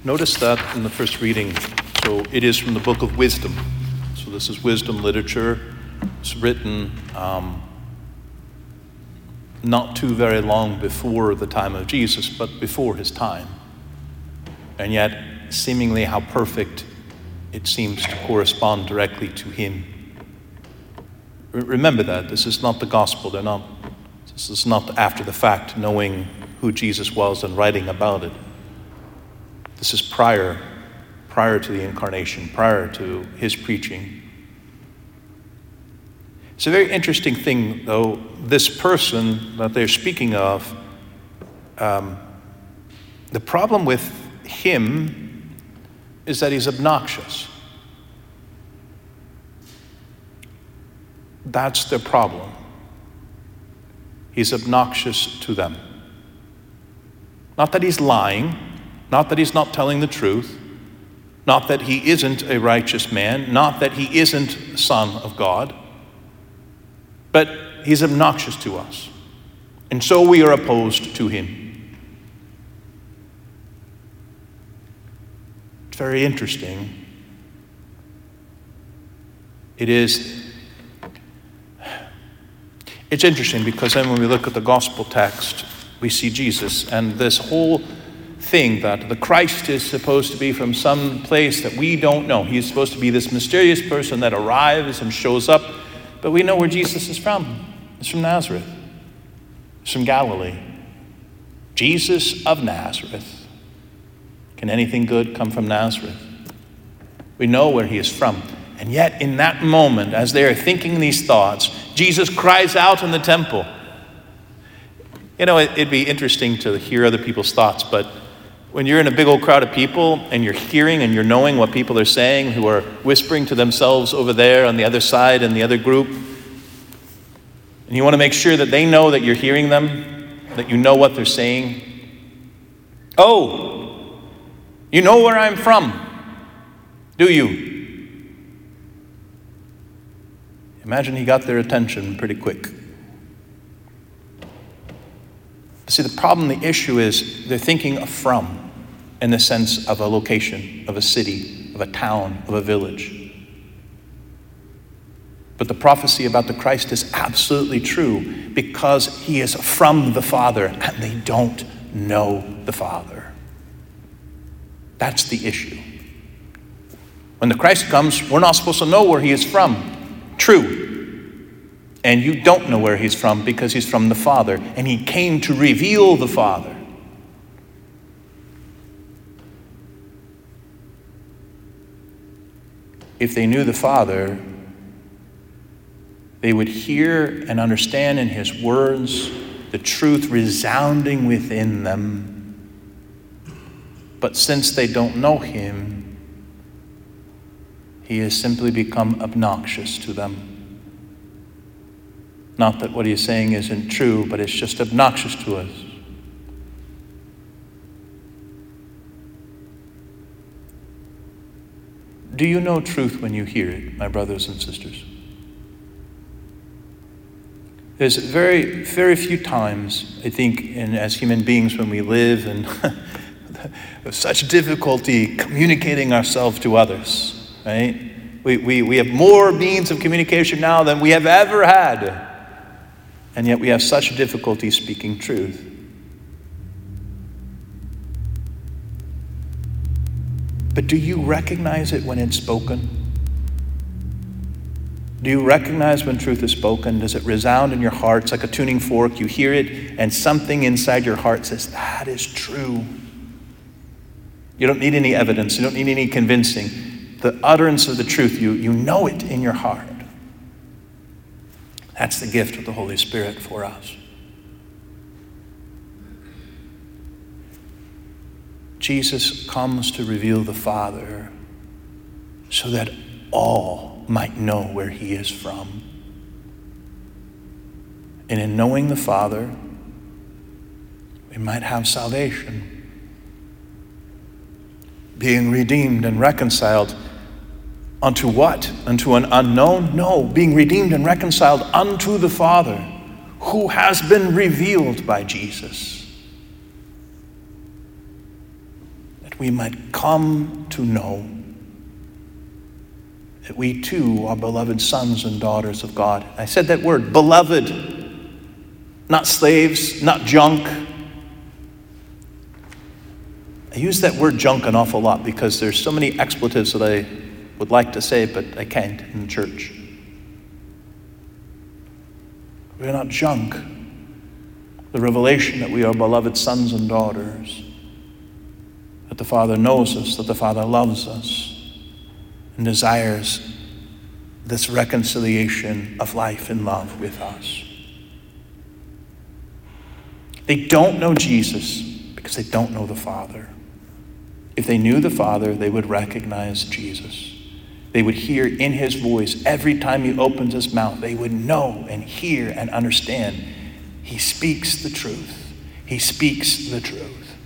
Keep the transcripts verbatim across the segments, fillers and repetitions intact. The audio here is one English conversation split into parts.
Notice that in the first reading. So it is from the book of wisdom. So this is wisdom literature. It's written um, not too very long before the time of Jesus, but before his time. And yet, seemingly how perfect it seems to correspond directly to him. R- remember that. This is not the gospel. They're not, this is not after the fact, knowing who Jesus was and writing about it. This is prior, prior to the incarnation, prior to his preaching. It's a very interesting thing, though. This person that they're speaking of, um, the problem with him is that he's obnoxious. That's their problem. He's obnoxious to them. Not that he's lying, not that he's not telling the truth, not that he isn't a righteous man, not that he isn't a son of God, but he's obnoxious to us. And so we are opposed to him. It's very interesting. It is, it's interesting because then when we look at the gospel text, we see Jesus and this whole thing that the Christ is supposed to be from some place that we don't know. He's supposed to be this mysterious person that arrives and shows up, but we know where Jesus is from. It's from Nazareth. It's from Galilee. Jesus of Nazareth. Can anything good come from Nazareth? We know where he is from. And yet in that moment, as they are thinking these thoughts, Jesus cries out in the temple. You know, it'd be interesting to hear other people's thoughts, but when you're in a big old crowd of people and you're hearing and you're knowing what people are saying who are whispering to themselves over there on the other side in the other group, and you want to make sure that they know that you're hearing them, that you know what they're saying. Oh, you know where I'm from, do you? Imagine he got their attention pretty quick. See, the problem, the issue is they're thinking of from in the sense of a location, of a city, of a town, of a village. But the prophecy about the Christ is absolutely true because he is from the Father and they don't know the Father. That's the issue. When the Christ comes, we're not supposed to know where he is from. True. And you don't know where he's from because he's from the Father. And he came to reveal the Father. If they knew the Father, they would hear and understand in his words the truth resounding within them. But since they don't know him, he has simply become obnoxious to them. Not that what he's saying isn't true, but it's just obnoxious to us. Do you know truth when you hear it, my brothers and sisters? There's very, very few times, I think, in, as human beings when we live and with such difficulty communicating ourselves to others, right? We, we, we have more means of communication now than we have ever had. And yet we have such difficulty speaking truth. But do you recognize it when it's spoken? Do you recognize when truth is spoken? Does it resound in your heart? It's like a tuning fork. You hear it and something inside your heart says, that is true. You don't need any evidence. You don't need any convincing. The utterance of the truth, you, you know it in your heart. That's the gift of the Holy Spirit for us. Jesus comes to reveal the Father so that all might know where he is from. And in knowing the Father, we might have salvation, being redeemed and reconciled. Unto what? Unto an unknown? No, being redeemed and reconciled unto the Father, who has been revealed by Jesus. That that we might come to know that we too are beloved sons and daughters of God. I said that word, beloved, not slaves, not junk. I use that word junk an awful lot because there's so many expletives that I would like to say, but I can't in the church. We're not junk. The revelation that we are beloved sons and daughters, that the Father knows us, that the Father loves us, and desires this reconciliation of life and love with us. They don't know Jesus because they don't know the Father. If they knew the Father, they would recognize Jesus. They would hear in his voice every time he opens his mouth. They would know and hear and understand. He speaks the truth. He speaks the truth.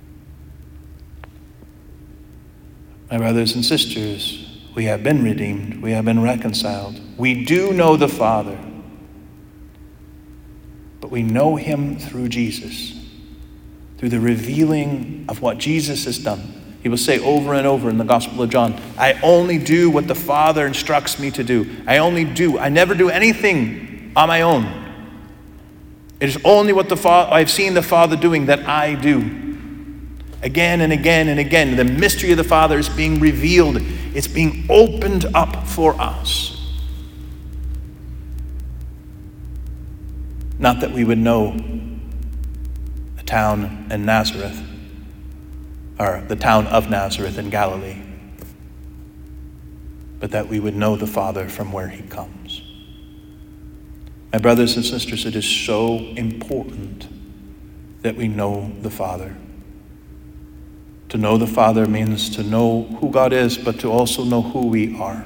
My brothers and sisters, we have been redeemed. We have been reconciled. We do know the Father. But we know him through Jesus, through the revealing of what Jesus has done. He will say over and over in the Gospel of John, I only do what the Father instructs me to do. I only do. I never do anything on my own. It is only what the Fa- I've seen the Father doing that I do. Again and again and again, the mystery of the Father is being revealed. It's being opened up for us. Not that we would know a town in Nazareth, or the town of Nazareth in Galilee, but that we would know the Father from where he comes. My brothers and sisters, it is so important that we know the Father. To know the Father means to know who God is, but to also know who we are.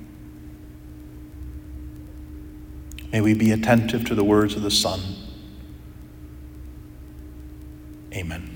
May we be attentive to the words of the Son. Amen.